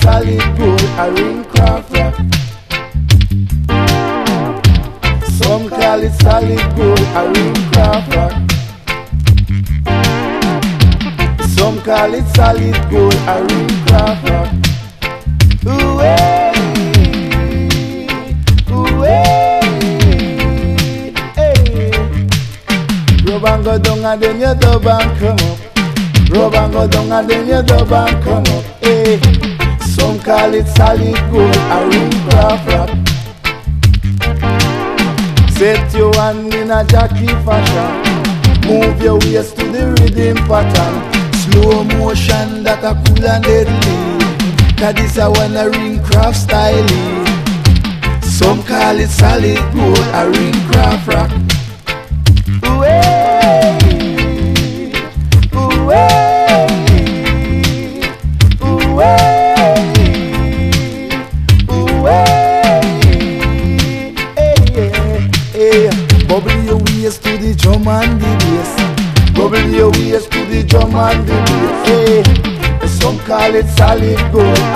solid gold, a ring craft rock. Some call it solid gold, a ring craft rock. Some call it solid gold, a ring craft rock. Ooh-wee, ooh-wee, hey. Rub and go down and then you dub and come up. Rub and go down and then you dub and come up, hey. Some call it solid gold, a ring craft rock. Set your hand in a jockey fashion. Move your waist to the rhythm pattern. Slow motion that a cool and deadly. Cause this a one a ring craft style. Some call it solid gold, a ring craft rock. Ooh-wee, ooh-wee, ooh-wee, ooh-wee, hey. Bubble your waist to the drum and the bass. Bubble your waist to the drum and the bass, hey. Some call it solid gold.